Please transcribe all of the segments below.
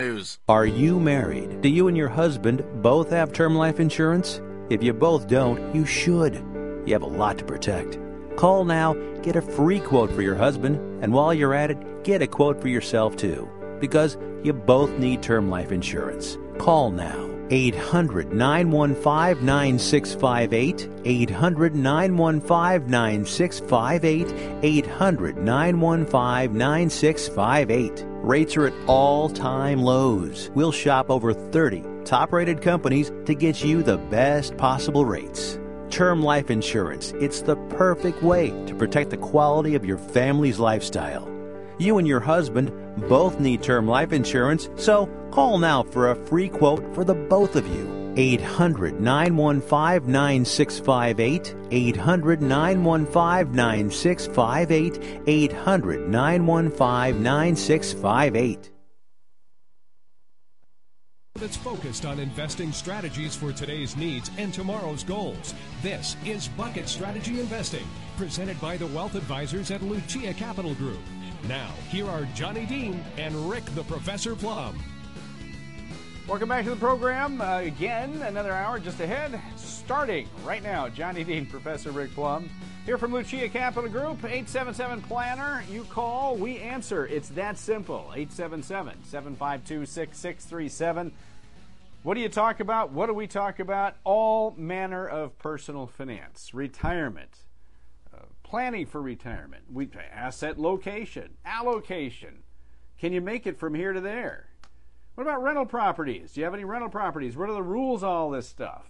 News. Are you married? Do you and your husband both have term life insurance? If you both don't, you should. You have a lot to protect. Call now, get a free quote for your husband, and while you're at it, get a quote for yourself too. Because you both need term life insurance. Call now. 800-915-9658, 800-915-9658, 800-915-9658. Rates are at all-time lows. We'll shop over 30 top-rated companies to get you the best possible rates. Term life insurance, it's the perfect way to protect the quality of your family's lifestyle. You and your husband both need term life insurance, so call now for a free quote for the both of you. 800-915-9658, 800-915-9658, 800-915-9658. That's focused on investing strategies for today's needs and tomorrow's goals. This is Bucket Strategy Investing, presented by the Wealth Advisors at Lucia Capital Group. Now, here are Johnny Dean and Rick the Professor Plum. Welcome back to the program. Again, another hour just ahead. Starting right now, Johnny Dean, Professor Rick Plum. Here from Lucia Capital Group, 877-PLANNER. You call, we answer. It's that simple. 877-752-6637. What do you talk about? What do we talk about? All manner of personal finance, retirement, planning for retirement, asset location, allocation. Can you make it from here to there? What about rental properties? Do you have any rental properties? What are the rules on all this stuff?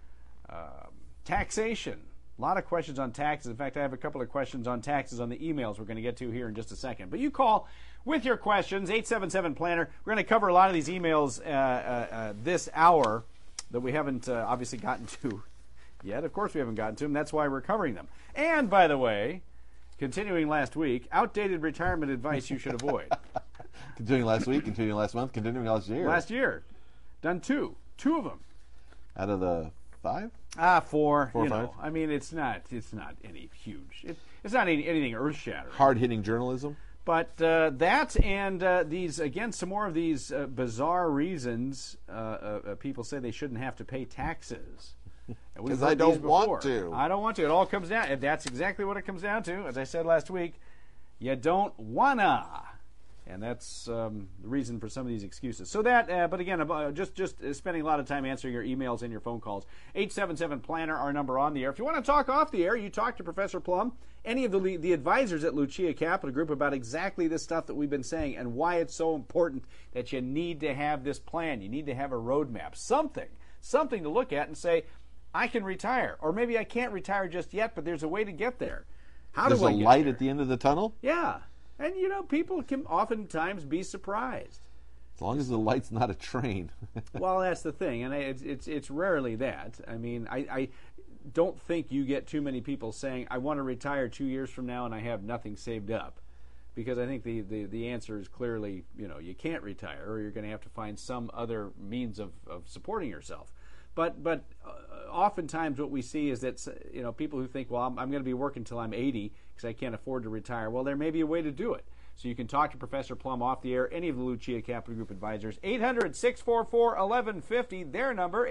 Taxation. A lot of questions on taxes. In fact, I have a couple of questions on taxes on the emails we're going to get to here in just a second. But you call with your questions, 877-PLANNER. We're going to cover a lot of these emails this hour that we haven't obviously gotten to yet. Of course we haven't gotten to them. That's why we're covering them. And, by the way, continuing last week, outdated retirement advice you should avoid. Continuing last week, continuing last month, continuing last year. Last year. Done two. Two of them. Out of the 5? Four. Four or you five? know, I mean, it's not any huge. It's not anything earth-shattering. Hard-hitting journalism? But that and these, again, some more of these bizarre reasons people say they shouldn't have to pay taxes. Because I don't want to. I don't want to. It all comes down, and that's exactly what it comes down to. As I said last week, you don't wanna. And that's the reason for some of these excuses. So that, but again, just spending a lot of time answering your emails and your phone calls. 877-PLANNER, our number on the air. If you want to talk off the air, you talk to Professor Plum, any of the advisors at Lucia Capital Group about exactly this stuff that we've been saying and why it's so important that you need to have this plan. You need to have a roadmap, something to look at and say, I can retire, or maybe I can't retire just yet, but there's a way to get there. How do I get there? There's a light at the end of the tunnel? Yeah. And, you know, people can oftentimes be surprised. As long as the light's not a train. Well, that's the thing, and it's rarely that. I mean, I don't think you get too many people saying, I want to retire 2 years from now and I have nothing saved up. Because I think the answer is clearly, you know, you can't retire, or you're going to have to find some other means of supporting yourself. But oftentimes what we see is that, you know, people who think, well, I'm going to be working until I'm 80 because I can't afford to retire. Well, there may be a way to do it. So you can talk to Professor Plum off the air, any of the Lucia Capital Group advisors. 800-644-1150, their number,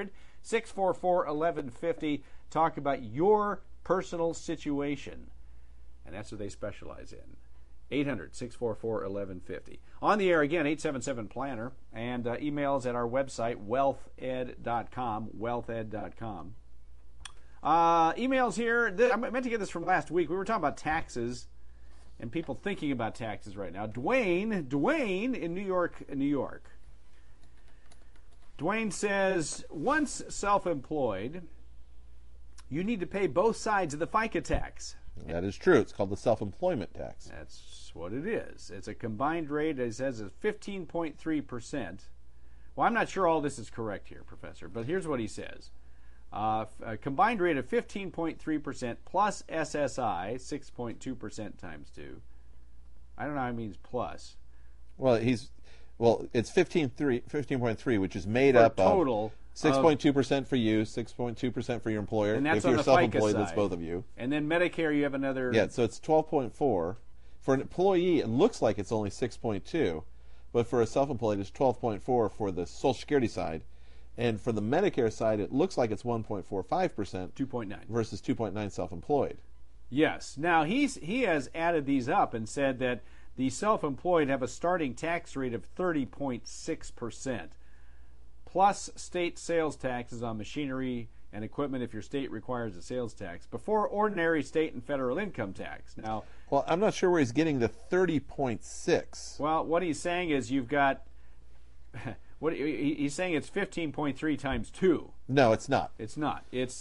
800-644-1150. Talk about your personal situation. And that's what they specialize in. 800-644-1150. On the air again, 877-PLANNER, and emails at our website, wealthed.com, wealthed.com. Emails here. I meant to get this from last week. We were talking about taxes and people thinking about taxes right now. Dwayne in New York. Dwayne says, once self-employed, you need to pay both sides of the FICA tax. That is true. It's called the self-employment tax. That's what it is. It's a combined rate, it says, of 15.3%. Well, I'm not sure all this is correct here, Professor, but here's what he says. A combined rate of 15.3% plus SSI, 6.2% times 2. I don't know how it means plus. Well, it's 15.3, which is made up total of 6.2% for you, 6.2% for your employer. And that's if on you're the FICA self-employed, side. that's both of you. And then Medicare, you have another. Yeah, so it's 12.4. For an employee, it looks like it's only 6.2, but for a self-employed, it's 12.4 for the Social Security side. And for the Medicare side, it looks like it's 1.45%. 2.9. Versus 2.9 self-employed. Yes. Now, he has added these up and said that the self-employed have a starting tax rate of 30.6%, plus state sales taxes on machinery and equipment if your state requires a sales tax, before ordinary state and federal income tax. Now, well, I'm not sure where he's getting the 30.6. Well, what he's saying is you've got he's saying it's 15.3 times 2. No, it's not. It's not. It's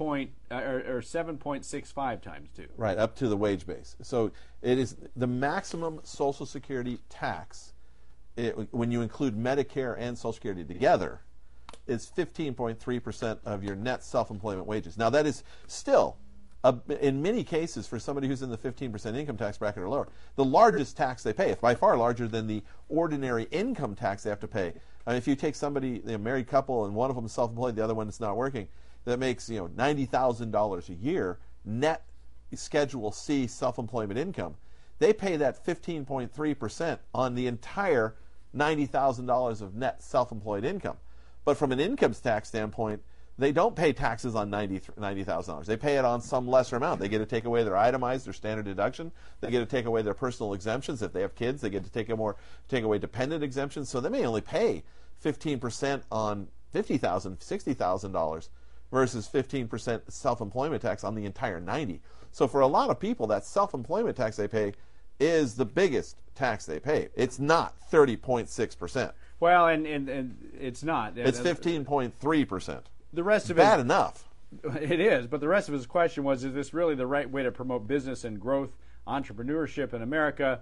7.65 times 2. Right, up to the wage base. So it is the maximum Social Security tax, when you include Medicare and Social Security together, is 15.3% of your net self-employment wages. Now, that is still, in many cases, for somebody who's in the 15% income tax bracket or lower, the largest tax they pay. It's by far larger than the ordinary income tax they have to pay. I mean, if you take somebody, a married couple, and one of them is self-employed, the other one is not working, that makes $90,000 a year net Schedule C self-employment income. They pay that 15.3% on the entire $90,000 of net self-employed income. But from an income tax standpoint, they don't pay taxes on $90,000. They pay it on some lesser amount. They get to take away their itemized, their standard deduction. They get to take away their personal exemptions. If they have kids, they get to take away dependent exemptions. So they may only pay 15% on $50,000, $60,000 versus 15% self-employment tax on the entire 90. So for a lot of people, that self-employment tax they pay is the biggest tax they pay. It's not 30.6%. Well, and it's not. It's 15.3%. The rest of bad enough. It is, but the rest of his question was: is this really the right way to promote business and growth, entrepreneurship in America?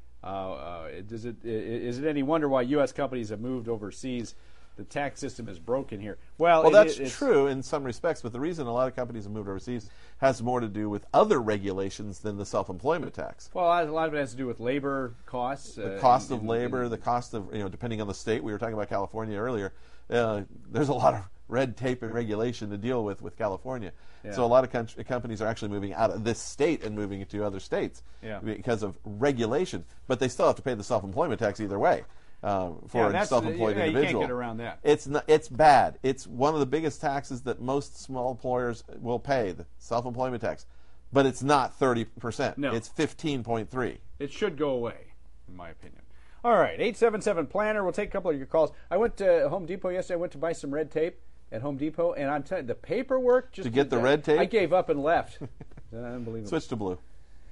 Is it any wonder why U.S. companies have moved overseas? The tax system is broken here. Well, that's true in some respects, but the reason a lot of companies have moved overseas has more to do with other regulations than the self-employment tax. Well, a lot of it has to do with labor costs. The cost of labor, the cost of, depending on the state. We were talking about California earlier. There's a lot of red tape and regulation to deal with California. Yeah. So a lot of companies are actually moving out of this state and moving it to other states because of regulation. But they still have to pay the self-employment tax either way. For a self-employed individual. You can't get around that. It's bad. It's one of the biggest taxes that most small employers will pay, the self-employment tax. But it's not 30%. No. It's 15.3%. It should go away, in my opinion. All right, 877-PLANNER. We'll take a couple of your calls. I went to Home Depot yesterday. I went to buy some red tape at Home Depot, and I'm telling you, the paperwork just... To get the red tape? I gave up and left. Unbelievable. Switch to blue.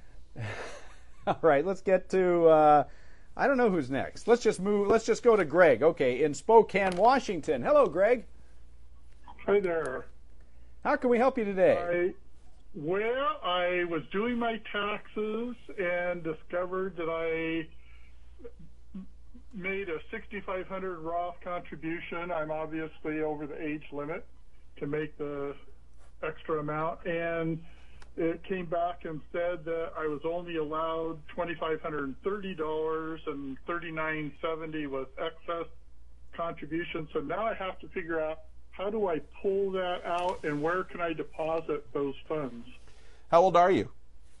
All right, let's get to... I don't know who's next. Let's just go to Greg. Okay, in Spokane, Washington. Hello, Greg. Hi there. How can we help you today? I was doing my taxes and discovered that I made a $6,500 Roth contribution. I'm obviously over the age limit to make the extra amount, and it came back and said that I was only allowed $2,530 and $3,970 was excess contribution. So now I have to figure out, how do I pull that out and where can I deposit those funds? How old are you?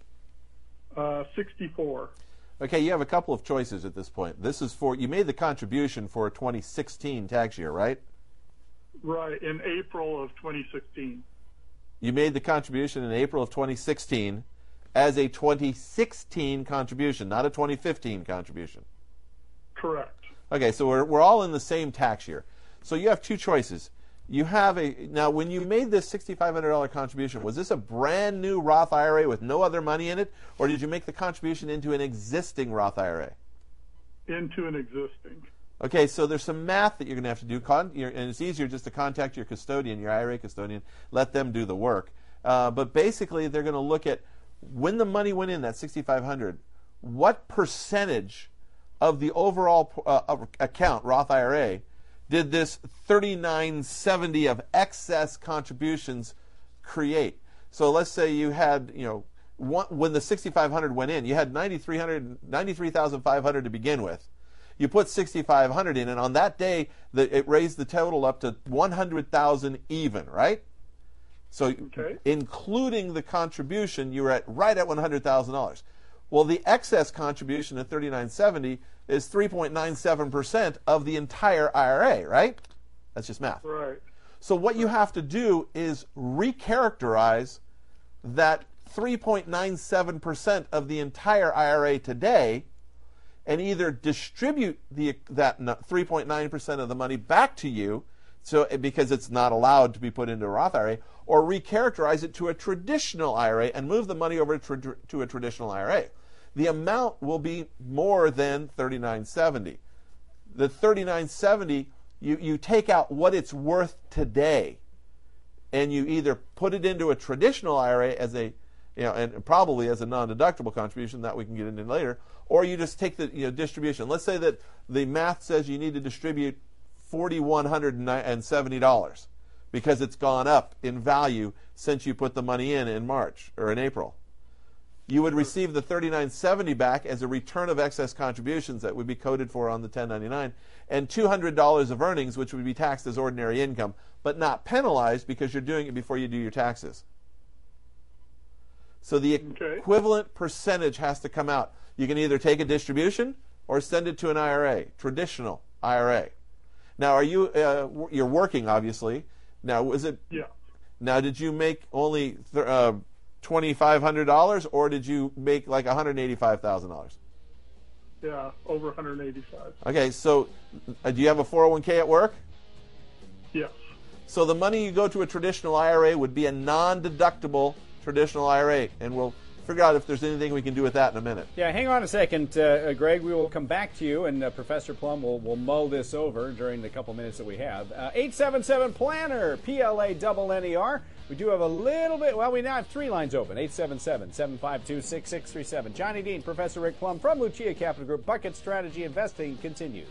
64. Okay, you have a couple of choices at this point. This is you made the contribution for a 2016 tax year, right? Right, in April of 2016. You made the contribution in April of 2016 as a 2016 contribution, not a 2015 contribution. Correct. Okay, so we're all in the same tax year. So you have two choices. Now, when you made this $6,500 contribution, was this a brand new Roth IRA with no other money in it, or did you make the contribution into an existing Roth IRA? Into an existing. Okay, so there's some math that you're going to have to do, and it's easier just to contact your custodian, your IRA custodian, let them do the work. But basically, they're going to look at when the money went in, that $6,500, what percentage of the overall account, Roth IRA, did this $3,970 of excess contributions create? So let's say you had, when the $6,500 went in, you had $93,500 to begin with. You put $6,500 in, and on that day, it raised the total up to $100,000 even, right? So, okay. Including the contribution, you were right at $100,000. Well, the excess contribution of $3,970 is 3.97% of the entire IRA, right? That's just math. Right. So what you have to do is recharacterize that 3.97% of the entire IRA today and either distribute that 3.9% of the money back to you, so because it's not allowed to be put into a Roth IRA, or recharacterize it to a traditional IRA and move the money over to a traditional IRA. The amount will be more than $39.70. The $39.70, you take out what it's worth today, and you either put it into a traditional IRA as a, and probably as a non-deductible contribution that we can get into later, or you just take the distribution. Let's say that the math says you need to distribute $4,170 because it's gone up in value since you put the money in March or in April. You would receive the $39.70 back as a return of excess contributions that would be coded for on the 1099, and $200 of earnings, which would be taxed as ordinary income, but not penalized because you're doing it before you do your taxes. So the equivalent percentage has to come out. You can either take a distribution or send it to an IRA, traditional IRA. Now, are you you're working, obviously. Now, was it? Yeah. Now, did you make only $2,500, or did you make like $185,000? Yeah, over $185,000. Okay, so do you have a 401k at work? Yes. So the money you go to a traditional IRA would be a non-deductible traditional IRA, and we'll figure out if there's anything we can do with that in a minute. Yeah, hang on a second, Greg. We will come back to you, and Professor Plum will mull this over during the couple minutes that we have. 877-PLANNER, PLANNER. We do have a little bit, well, we now have 3 lines open, 877-752-6637. Johnny Dean, Professor Rick Plum from Lucia Capital Group. Bucket Strategy Investing continues.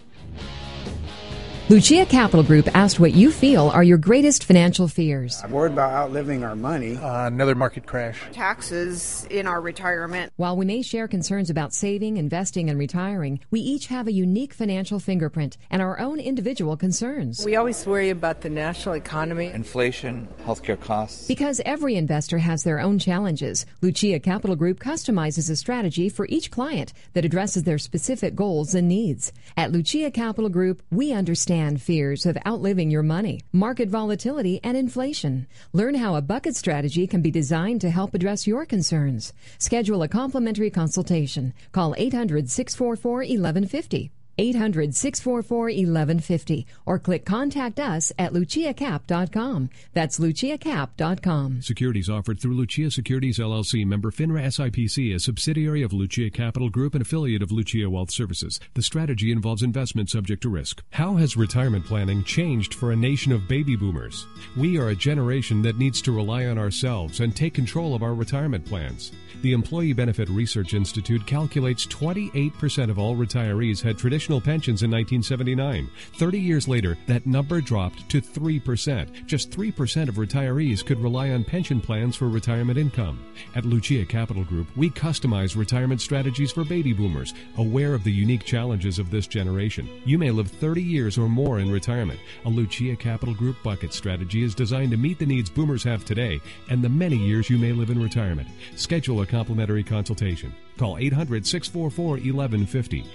Lucia Capital Group asked what you feel are your greatest financial fears. I'm worried about outliving our money. Another market crash. Taxes in our retirement. While we may share concerns about saving, investing, and retiring, we each have a unique financial fingerprint and our own individual concerns. We always worry about the national economy. Inflation, healthcare costs. Because every investor has their own challenges, Lucia Capital Group customizes a strategy for each client that addresses their specific goals and needs. At Lucia Capital Group, we understand fears of outliving your money, market volatility, and inflation. Learn how a bucket strategy can be designed to help address your concerns. Schedule a complimentary consultation. Call 800-644-1150. 800-644-1150 or click Contact Us at LuciaCap.com. That's LuciaCap.com. Securities offered through Lucia Securities LLC, member FINRA SIPC, a subsidiary of Lucia Capital Group and affiliate of Lucia Wealth Services. The strategy involves investment subject to risk. How has retirement planning changed for a nation of baby boomers? We are a generation that needs to rely on ourselves and take control of our retirement plans. The Employee Benefit Research Institute calculates 28% of all retirees had traditional pensions in 1979. 30 years later, that number dropped to 3%. Just 3% of retirees could rely on pension plans for retirement income. At Lucia Capital Group, we customize retirement strategies for baby boomers, aware of the unique challenges of this generation. You may live 30 years or more in retirement. A Lucia Capital Group bucket strategy is designed to meet the needs boomers have today and the many years you may live in retirement. Schedule a complimentary consultation. Call 800-644-1150,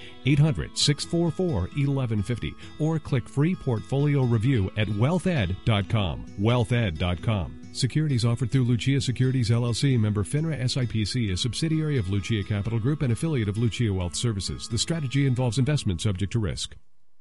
800-644-1150, or click free portfolio review at wealthed.com, wealthed.com. Securities offered through Lucia Securities LLC, member FINRA SIPC, a subsidiary of Lucia Capital Group and affiliate of Lucia Wealth Services. The strategy involves investment subject to risk.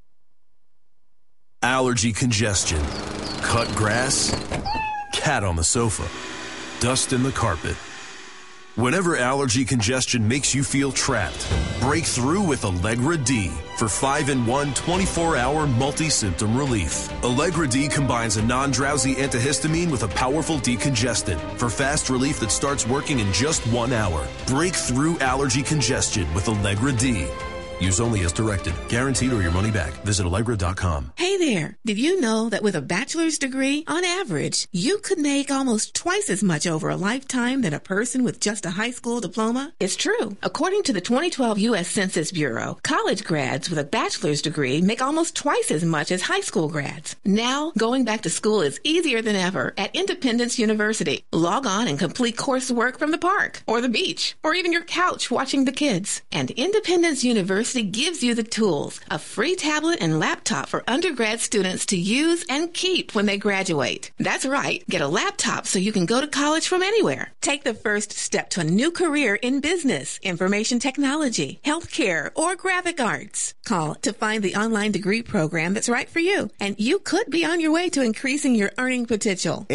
Allergy congestion, cut grass, cat on the sofa, dust in the carpet. Whenever allergy congestion makes you feel trapped, break through with Allegra D for 5-in-1 24-hour multi-symptom relief. Allegra D combines a non-drowsy antihistamine with a powerful decongestant for fast relief that starts working in just 1 hour. Break through allergy congestion with Allegra D. Use only as directed. Guaranteed or your money back. Visit Allegra.com. Hey there. Did you know that with a bachelor's degree, on average, you could make almost twice as much over a lifetime than a person with just a high school diploma? It's true. According to the 2012 U.S. Census Bureau, college grads with a bachelor's degree make almost twice as much as high school grads. Now, going back to school is easier than ever at Independence University. Log on and complete coursework from the park, or the beach, or even your couch watching the kids. And Independence University University gives you the tools, a free tablet and laptop for undergrad students to use and keep when they graduate. That's right. Get a laptop so you can go to college from anywhere. Take the first step to a new career in business, information technology, healthcare, or graphic arts. Call to find the online degree program that's right for you, and you could be on your way to increasing your earning potential.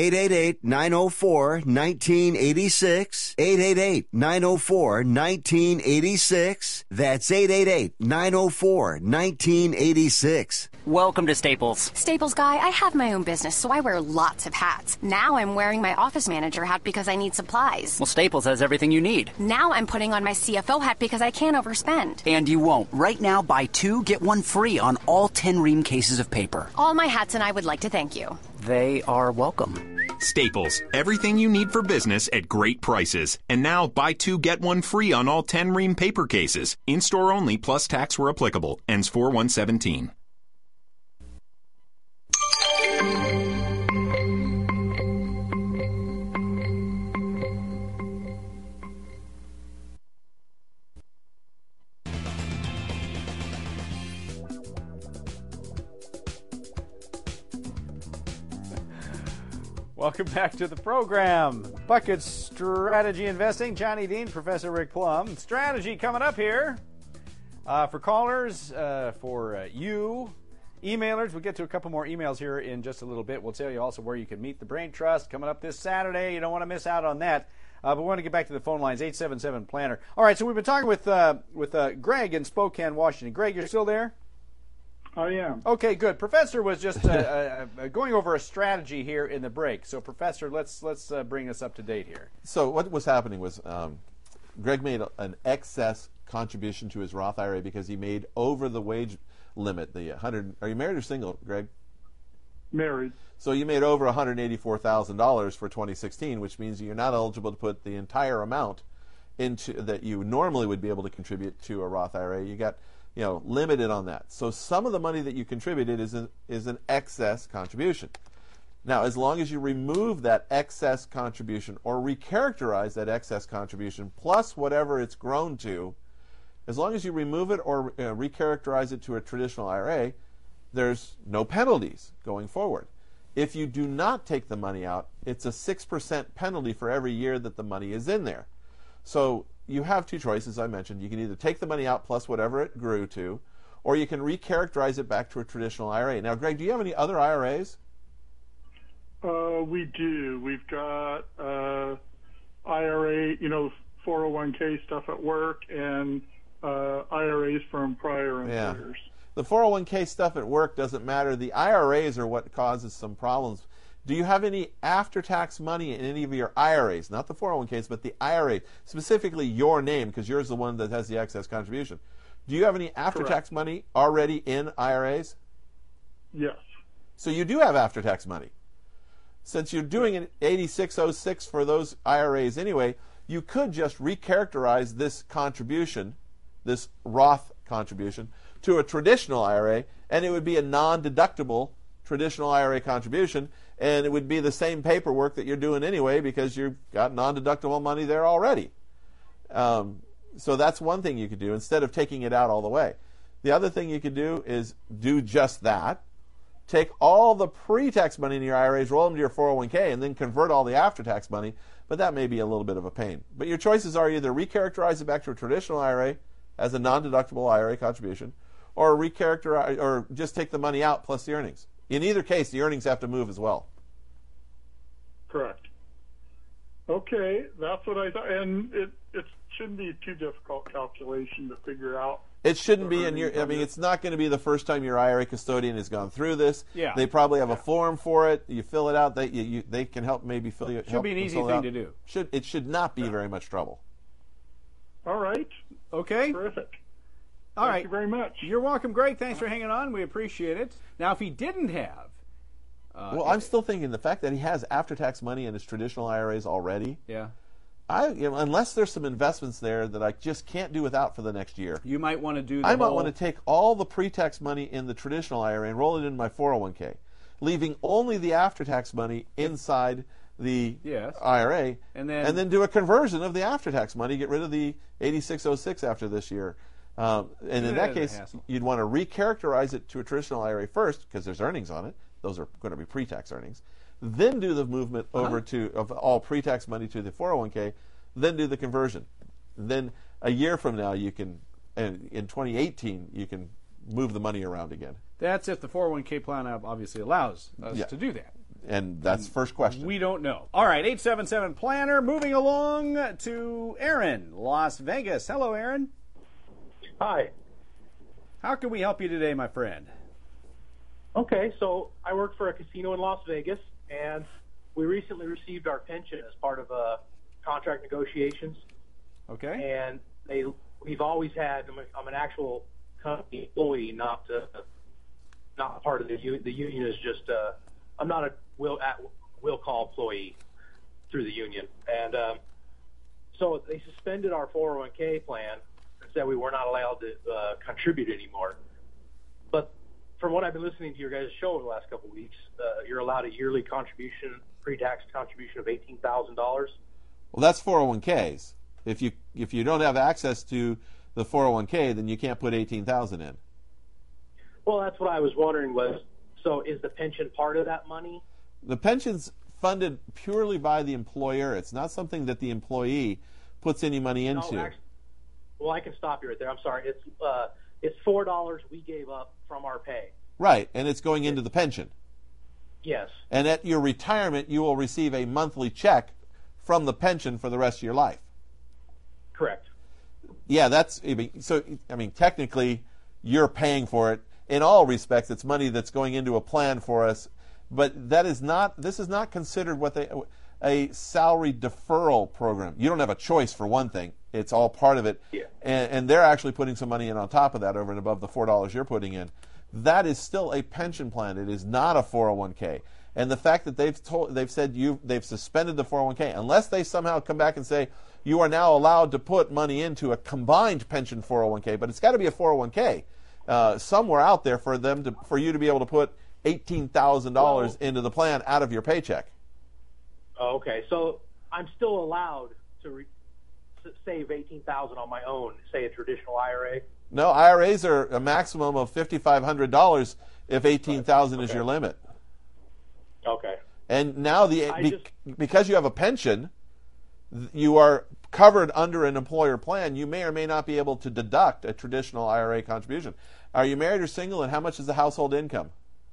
888-904-1986. 888-904-1986. That's 888-904-1986. Welcome to Staples. Staples Guy, I have my own business, so I wear lots of hats. Now I'm wearing my office manager hat because I need supplies. Well, Staples has everything you need. Now I'm putting on my CFO hat because I can't overspend. And you won't. Right now, buy 2, get 1 free on all 10 Ream cases of paper. All my hats, and I would like to thank you. They are welcome. Staples, everything you need for business at great prices. And now, buy 2, get 1 free on all 10 Ream paper cases. In-store only, plus tax where applicable. Ends 4/1/17. Welcome back to the program. Bucket Strategy Investing. Johnny Dean, Professor Rick Plum. Strategy coming up here for callers, for you, emailers. We'll get to a couple more emails here in just a little bit. We'll tell you also where you can meet the Brain Trust coming up this Saturday. You don't want to miss out on that. But we want to get back to the phone lines, 877-PLANNER. All right, so we've been talking with Greg in Spokane, Washington. Greg, you're still there? I am. Okay, good. Professor was just going over a strategy here in the break. So, Professor, let's bring us up to date here. So what was happening was Greg made an excess contribution to his Roth IRA because he made over the wage limit, the 100. Are you married or single, Greg? Married. So you made over $184,000 for 2016, which means you're not eligible to put the entire amount into that you normally would be able to contribute to a Roth IRA. You got limited on that. So some of the money that you contributed is an excess contribution. Now, as long as you remove that excess contribution or recharacterize that excess contribution plus whatever it's grown to, as long as you remove it or recharacterize it to a traditional IRA, there's no penalties going forward. If you do not take the money out, it's a 6% penalty for every year that the money is in there. So you have two choices, I mentioned. You can either take the money out plus whatever it grew to, or you can recharacterize it back to a traditional IRA. Now, Greg, do you have any other IRAs? We do. We've got IRA, 401k stuff at work, and IRAs from prior employers. Yeah. The 401k stuff at work doesn't matter. The IRAs are what causes some problems. Do you have any after-tax money in any of your IRAs? Not the 401ks, but the IRA, specifically your name, because yours is the one that has the excess contribution. Do you have any after-tax money already in IRAs? Yes. So you do have after-tax money. Since you're doing an 8606 for those IRAs anyway, you could just recharacterize this contribution, this Roth contribution, to a traditional IRA, and it would be a non-deductible traditional IRA contribution, and it would be the same paperwork that you're doing anyway because you've got non-deductible money there already. So that's one thing you could do instead of taking it out all the way. The other thing you could do is do just that. Take all the pre-tax money in your IRAs, roll them to your 401k, and then convert all the after-tax money, but that may be a little bit of a pain. But your choices are either recharacterize it back to a traditional IRA as a non-deductible IRA contribution, or recharacterize, or just take the money out plus the earnings. In either case, the earnings have to move as well. Correct. Okay, that's what I thought. And it shouldn't be a too difficult calculation to figure out. It shouldn't be, it's not going to be the first time your IRA custodian has gone through this. Yeah. They probably have a form for it. You fill it out. They can help maybe fill you. Should be an easy thing to do. It should not be very much trouble. All right. Okay. Terrific. All right. Thank you very much. You're welcome, Greg. Thanks for hanging on. We appreciate it. Now, if he didn't have... well, I'm still thinking the fact that he has after-tax money in his traditional IRAs already. Yeah. Unless there's some investments there that I just can't do without for the next year. You might want to do I might want to take all the pre-tax money in the traditional IRA and roll it in my 401k, leaving only the after-tax money inside the IRA, and then do a conversion of the after-tax money, get rid of the 8606 after this year. And in that case, you'd want to recharacterize it to a traditional IRA first because there's earnings on it. Those are going to be pre-tax earnings. Then do the movement over of all pre-tax money to the 401k. Then do the conversion. Then a year from now, you can, and in 2018, you can move the money around again. That's if the 401k plan obviously allows us to do that. And that's first question. We don't know. All right, 877 Planner. Moving along to Aaron, Las Vegas. Hello, Aaron. Hi. How can we help you today, my friend? Okay, so I work for a casino in Las Vegas, and we recently received our pension as part of contract negotiations. Okay. And we've always had, I'm an actual company employee, not part of the union. The union is just, I'm not a will call employee through the union. And so they suspended our 401k plan and said we were not allowed to contribute anymore. But from what I've been listening to your guys' show over the last couple of weeks, you're allowed a yearly contribution, pre-tax contribution of $18,000. Well, that's 401ks. If you don't have access to the 401k, then you can't put $18,000 in. Well, that's what I was wondering was, so is the pension part of that money? The pension's funded purely by the employer. It's not something that the employee puts any money into. No, actually, well, I can stop you right there. I'm sorry. It's $4 we gave up from our pay. Right, and it's going into the pension. Yes. And at your retirement, you will receive a monthly check from the pension for the rest of your life. Correct. Yeah, technically, you're paying for it. In all respects, it's money that's going into a plan for us, but this is not considered a salary deferral program. You don't have a choice for one thing. It's all part of it. Yeah. And they're actually putting some money in on top of that over and above the $4 you're putting in. That is still a pension plan. It is not a 401k. And the fact that they've suspended the 401k, unless they somehow come back and say you are now allowed to put money into a combined pension 401k, but it's got to be a 401k somewhere out there for you to be able to put $18,000 into the plan out of your paycheck. Oh, okay, so I'm still allowed to save $18,000 on my own, say a traditional IRA. No, IRAs are a maximum of $5,500 if $18,000 is your limit. Okay. And now because you have a pension, you are covered under an employer plan. You may or may not be able to deduct a traditional IRA contribution. Are you married or single, and how much is the household income?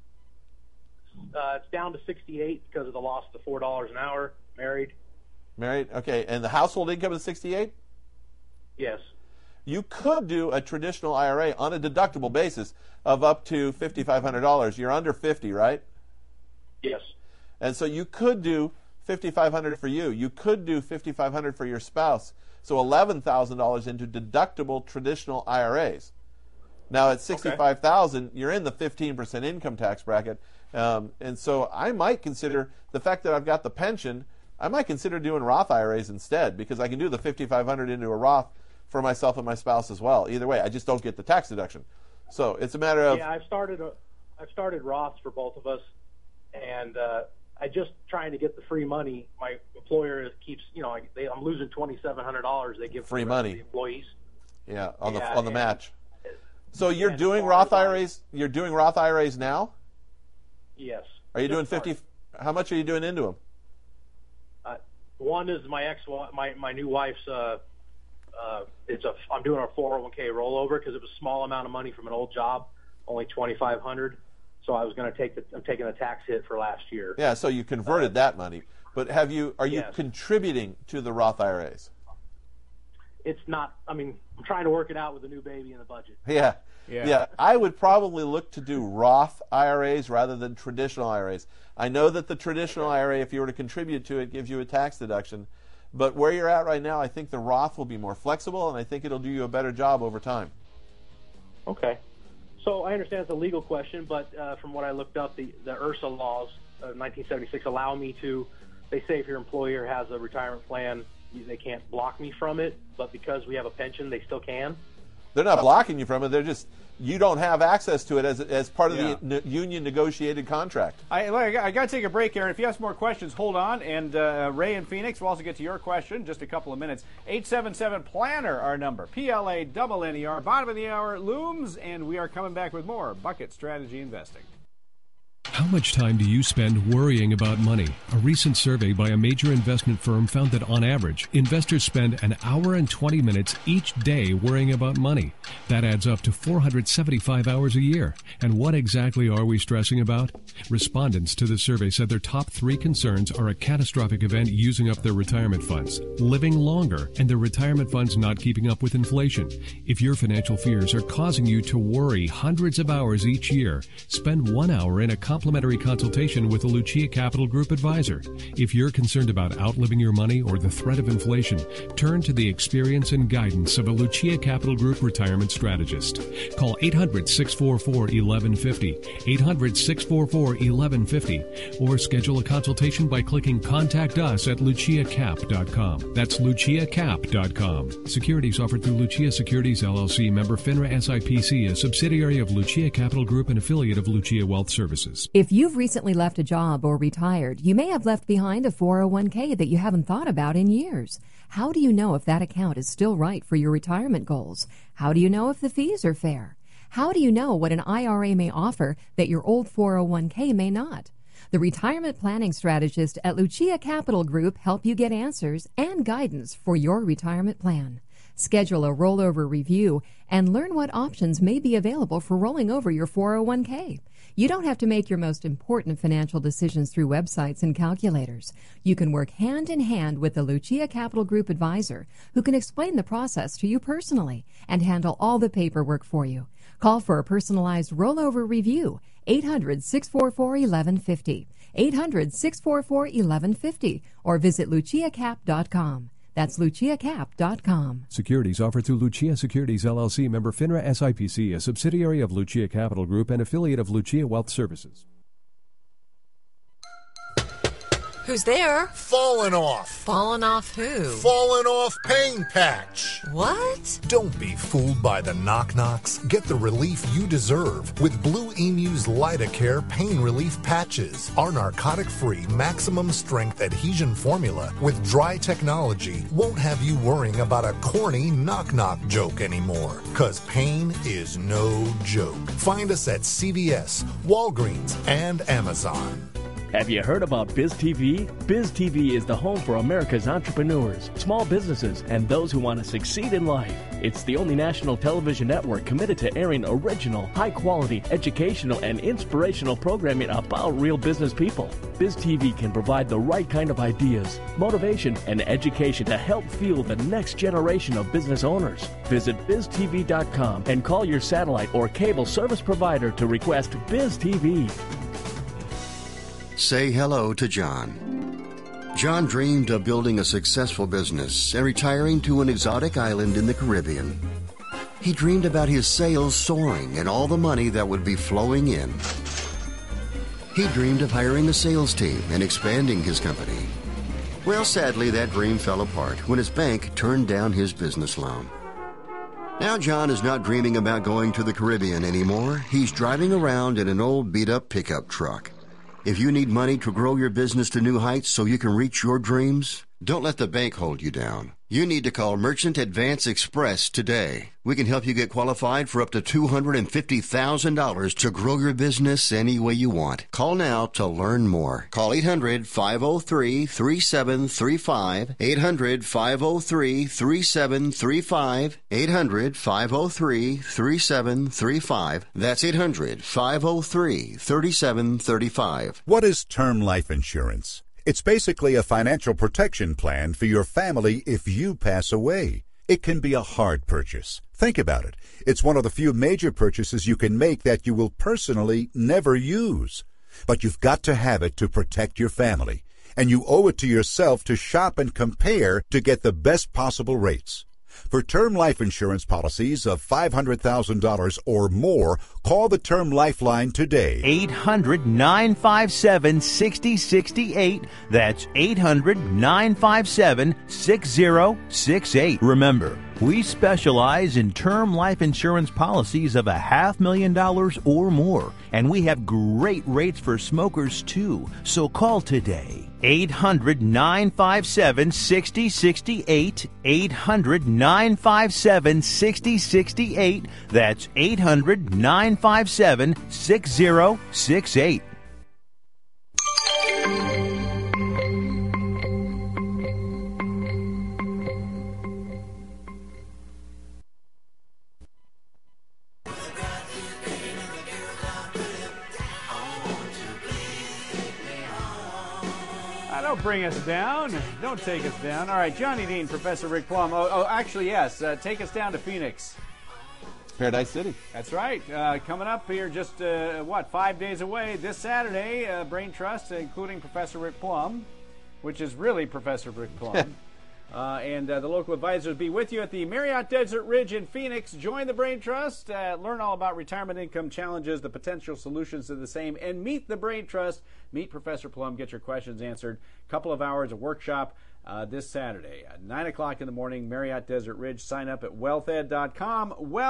It's down to $68 because of the loss of the $4 an hour. Married. Married, okay. And the household income is $68? Yes. You could do a traditional IRA on a deductible basis of up to $5,500. You're under 50, right? Yes. And so you could do $5,500 for you. You could do $5,500 for your spouse. So $11,000 into deductible traditional IRAs. Now at $65,000, you're in the 15% income tax bracket. And so I might consider the fact that I've got the pension, I might consider doing Roth IRAs instead, because I can do the $5,500 into a Roth for myself and my spouse as well. Either way, I just don't get the tax deduction. So it's a matter of... Yeah, I've started Roths for both of us, and I just trying to get the free money. My employer keeps, I'm losing $2,700 they give free to money the employees. Yeah, on the match. So you're doing Roth IRAs. You're doing Roth IRAs now? Yes. Are you doing 50? How much are you doing into them? One is my new wife's. I'm doing a 401k rollover because it was a small amount of money from an old job, only $2,500. So I was going to I'm taking a tax hit for last year. Yeah. So you converted that money, but are you contributing to the Roth IRAs? It's not. I'm trying to work it out with the new baby in the budget. Yeah. I would probably look to do Roth IRAs rather than traditional IRAs. I know that the traditional IRA, if you were to contribute to it, gives you a tax deduction. But where you're at right now, I think the Roth will be more flexible, and I think it'll do you a better job over time. Okay. So I understand it's a legal question, but from what I looked up, the IRSA laws of 1976 allow me to, they say if your employer has a retirement plan, they can't block me from it, but because we have a pension, they still can? They're not blocking you from it. They're just you don't have access to it as part of the union negotiated contract. I got to take a break, Aaron. If you have some more questions, hold on. And Ray in Phoenix, we'll also get to your question in just a couple of minutes. 877-PLANNER, our number. PLANNER. Bottom of the hour looms, and we are coming back with more Bucket Strategy Investing. How much time do you spend worrying about money? A recent survey by a major investment firm found that on average, investors spend an hour and 20 minutes each day worrying about money. That adds up to 475 hours a year. And what exactly are we stressing about? Respondents to the survey said their top 3 concerns are a catastrophic event using up their retirement funds, living longer, and their retirement funds not keeping up with inflation. If your financial fears are causing you to worry hundreds of hours each year, spend 1 hour in a complimentary consultation with a Lucia Capital Group advisor. If you're concerned about outliving your money or the threat of inflation, turn to the experience and guidance of a Lucia Capital Group retirement strategist. Call 800-644-1150, 800-644-1150, or schedule a consultation by clicking Contact Us at luciacap.com. That's luciacap.com. Securities offered through Lucia Securities LLC, member FINRA SIPC, a subsidiary of Lucia Capital Group and affiliate of Lucia Wealth Services. If you've recently left a job or retired, you may have left behind a 401k that you haven't thought about in years. How do you know if that account is still right for your retirement goals? How do you know if the fees are fair? How do you know what an IRA may offer that your old 401k may not? The retirement planning strategist at Lucia Capital Group help you get answers and guidance for your retirement plan. Schedule a rollover review and learn what options may be available for rolling over your 401k. You don't have to make your most important financial decisions through websites and calculators. You can work hand in hand with the Lucia Capital Group advisor who can explain the process to you personally and handle all the paperwork for you. Call for a personalized rollover review, 800-644-1150, 800-644-1150, or visit luciacap.com. That's luciacap.com. Securities offered through Lucia Securities LLC, member FINRA SIPC, a subsidiary of Lucia Capital Group and affiliate of Lucia Wealth Services. Who's there? Falling off. Falling off who? Falling off Pain Patch. What? Don't be fooled by the knock-knocks. Get the relief you deserve with Blue Emu's Lidocare Pain Relief Patches. Our narcotic-free, maximum-strength adhesion formula with dry technology won't have you worrying about a corny knock-knock joke anymore. 'Cause pain is no joke. Find us at CVS, Walgreens, and Amazon. Have you heard about BizTV? BizTV is the home for America's entrepreneurs, small businesses, and those who want to succeed in life. It's the only national television network committed to airing original, high-quality, educational, and inspirational programming about real business people. BizTV can provide the right kind of ideas, motivation, and education to help fuel the next generation of business owners. Visit BizTV.com and call your satellite or cable service provider to request BizTV. Say hello to John. John dreamed of building a successful business and retiring to an exotic island in the Caribbean. He dreamed about his sales soaring and all the money that would be flowing in. He dreamed of hiring a sales team and expanding his company. Well, sadly, that dream fell apart when his bank turned down his business loan. Now John is not dreaming about going to the Caribbean anymore. He's driving around in an old beat-up pickup truck. If you need money to grow your business to new heights so you can reach your dreams, don't let the bank hold you down. You need to call Merchant Advance Express today. We can help you get qualified for up to $250,000 to grow your business any way you want. Call now to learn more. Call 800-503-3735, 800-503-3735, 800-503-3735. That's 800-503-3735. What is term life insurance? It's basically a financial protection plan for your family if you pass away. It can be a hard purchase. Think about it. It's one of the few major purchases you can make that you will personally never use. But you've got to have it to protect your family. And you owe it to yourself to shop and compare to get the best possible rates. For term life insurance policies of $500,000 or more, Call the Term Lifeline today. 800-957-6068. That's 800-957-6068. Remember, we specialize in term life insurance policies of $500,000 or more, and we have great rates for smokers too. So call today. 800-957-6068. 800-957-6068. That's 800-957-6068. Don't bring us down. Don't take us down. All right, Johnny Dean, Professor Rick Plum. Actually, yes. Take us down to Phoenix. Paradise City. That's right. Coming up here just, 5 days away. This Saturday, Brain Trust, including Professor Rick Plum, which is really Professor Rick Plum. And the local advisors will be with you at the Marriott Desert Ridge in Phoenix. Join the Brain Trust, learn all about retirement income challenges, the potential solutions to the same, and meet the Brain Trust. Meet Professor Plum, get your questions answered. Couple of hours of workshop this Saturday at 9 o'clock in the morning, Marriott Desert Ridge. Sign up at wealthed.com,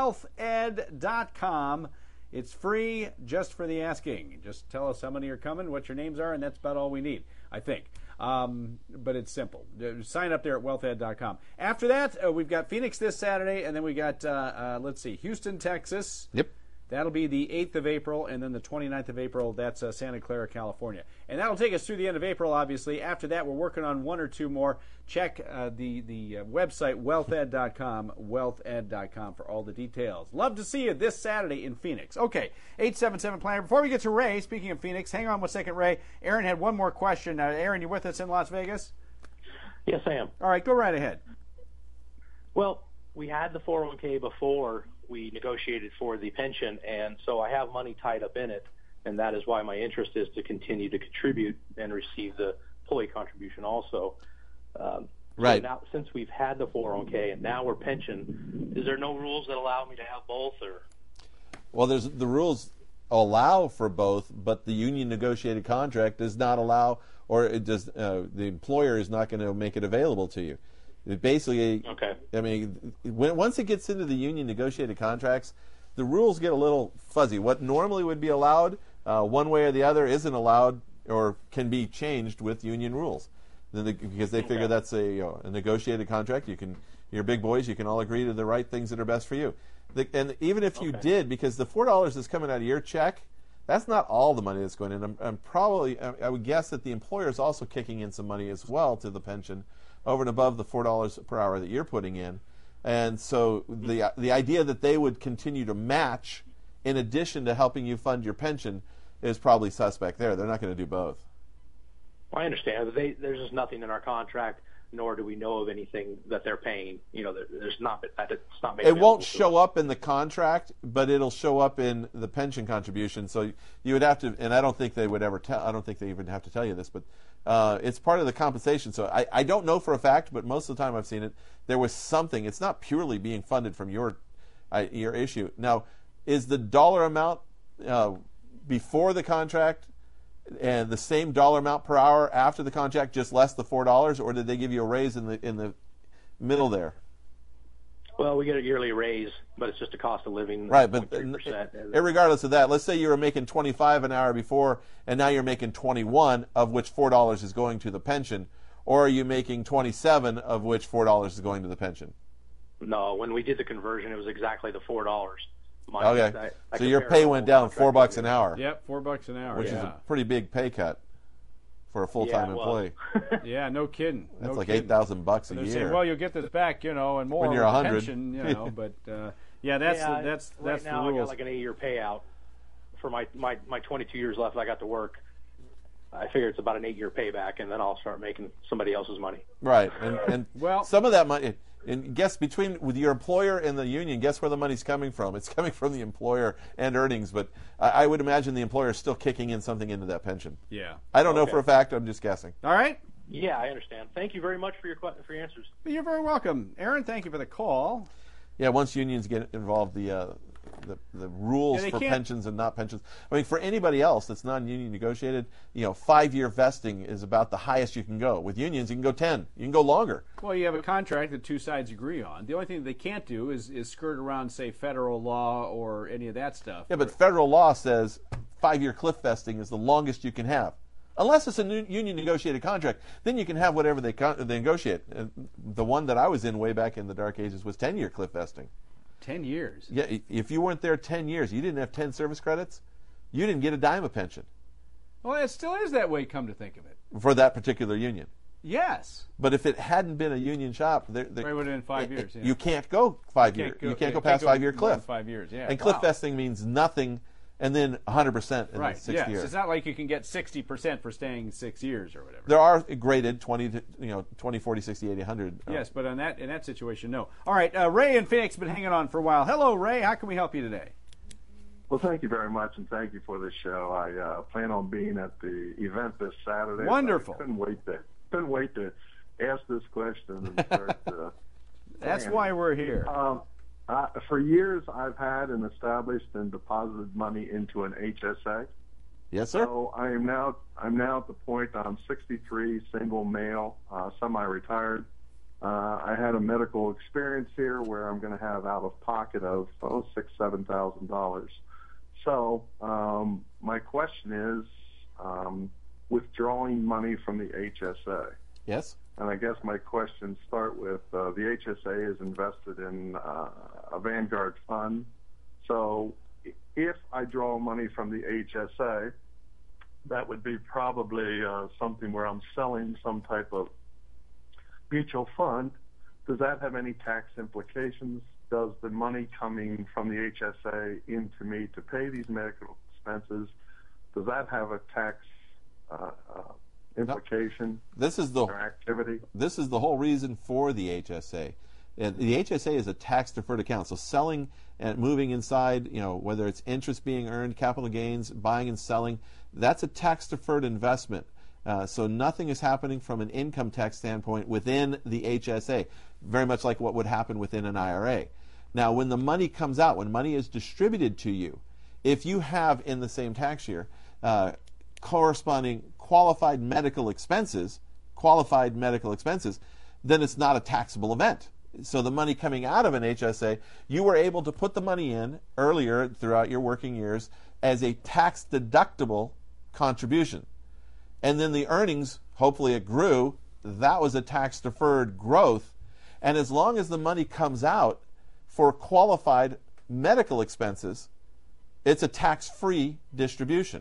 wealthed.com. It's free just for the asking. Just tell us how many are coming, what your names are, and that's about all we need, I think. But it's simple. Sign up there at wealthed.com. After that, we've got Phoenix this Saturday, and then we got, Houston, Texas. Yep. That'll be the 8th of April, and then the 29th of April, that's Santa Clara, California. And that'll take us through the end of April, obviously. After that, we're working on one or two more. Check the website, wealthed.com, wealthed.com for all the details. Love to see you this Saturday in Phoenix. Okay, 877-PLANNER. Before we get to Ray, speaking of Phoenix, hang on one second, Ray. Aaron had one more question. Aaron, you with us in Las Vegas? Yes, I am. All right, go right ahead. Well, we had the 401k before we negotiated for the pension, and so I have money tied up in it, and that is why my interest is to continue to contribute and receive the employee contribution also. Right. So now, since we've had the 401k and now we're pension, is there no rules that allow me to have both? Or? Well, the rules allow for both, but the union negotiated contract does not allow, or it does. The employer is not going to make it available to you. It basically, okay. I mean, once it gets into the union negotiated contracts, the rules get a little fuzzy. What normally would be allowed, one way or the other, isn't allowed or can be changed with union rules, because they figure that's a negotiated contract. You're big boys. You can all agree to the right things that are best for you. And even if you did, because the $4 is coming out of your check, that's not all the money that's going in. I would guess that the employer is also kicking in some money as well to the pension, over and above the $4 per hour that you're putting in. And so the idea that they would continue to match in addition to helping you fund your pension is probably suspect there. They're not going to do both. Well, I understand. There's just nothing in our contract, nor do we know of anything that they're paying. There's not. It's not made. It won't show up in the contract, but it'll show up in the pension contribution. So you would have to, and I don't think they would ever tell. I don't think they even have to tell you this, but it's part of the compensation. So I don't know for a fact, but most of the time I've seen it. There was something. It's not purely being funded from your issue. Now, is the dollar amount before the contract and the same dollar amount per hour after the contract, just less the $4, or did they give you a raise in the middle there? Well, we get a yearly raise, but it's just a cost of living. Right, but regardless of that, let's say you were making $25 an hour before, and now you're making $21, of which $4 is going to the pension, or are you making $27, of which $4 is going to the pension? No, when we did the conversion, it was exactly the $4. Okay, so your pay went down $4 an hour. Yep, $4 an hour, which is a pretty big pay cut for a full-time employee. Yeah, no kidding. That's like $8,000 a year. Saying, well, you'll get this back, and more when you're 100. Pension, but that's right the now. rules. I got like an 8-year payout for my 22 years left. I got to work. I figure it's about an 8-year payback, and then I'll start making somebody else's money. Right, and well, some of that money. And guess with your employer and the union, guess where the money's coming from? It's coming from the employer and earnings, but I would imagine the employer is still kicking in something into that pension. Yeah. I don't know for a fact. I'm just guessing. All right. Yeah, I understand. Thank you very much for your answers. You're very welcome. Aaron, thank you for the call. Yeah, once unions get involved, the the rules for pensions and not pensions. I mean, for anybody else that's non-union negotiated, 5-year vesting is about the highest you can go. With unions, you can go 10. You can go longer. Well, you have a contract that two sides agree on. The only thing they can't do is skirt around, say, federal law or any of that stuff. Yeah, but federal law says 5-year cliff vesting is the longest you can have. Unless it's a union negotiated contract, then you can have whatever they negotiate. The one that I was in way back in the dark ages was 10-year cliff vesting. 10 years? Yeah, if you weren't there 10 years, you didn't have 10 service credits, you didn't get a dime of pension. Well, it still is that way, come to think of it. For that particular union. Yes. But if it hadn't been a union shop, it would have been 5 years. Yeah. You can't go 5 years. You can't go past 5-year cliff. 5 years, yeah. And cliff vesting means nothing, and then 100% in the 6th year. Yes, it's not like you can get 60% for staying 6 years or whatever. There are graded 20, 40, 60, 80, 100. Yes, but in that situation, no. All right, Ray in Phoenix has been hanging on for a while. Hello, Ray. How can we help you today? Well, thank you very much, and thank you for this show. I plan on being at the event this Saturday. Wonderful. I couldn't wait to ask this question and start. That's why we're here. For years, I've had and established and deposited money into an HSA. Yes, sir. So I'm now at the point. I'm 63, single male, semi-retired. I had a medical experience here where I'm going to have out of pocket of $6,000-$7,000. So my question is withdrawing money from the HSA. Yes. And I guess my questions start with the HSA is invested in a Vanguard fund. So if I draw money from the HSA, that would be probably something where I'm selling some type of mutual fund. Does that have any tax implications? Does the money coming from the HSA into me to pay these medical expenses, does that have a tax implication? This is the activity. This is the whole reason for the HSA. And the HSA is a tax-deferred account. So selling and moving inside, whether it's interest being earned, capital gains, buying and selling, that's a tax-deferred investment. So nothing is happening from an income tax standpoint within the HSA, very much like what would happen within an IRA. Now, when the money comes out, when money is distributed to you, if you have in the same tax year corresponding qualified medical expenses, then it's not a taxable event. So the money coming out of an HSA, you were able to put the money in earlier throughout your working years as a tax-deductible contribution. And then the earnings, hopefully it grew, that was a tax-deferred growth. And as long as the money comes out for qualified medical expenses, it's a tax-free distribution.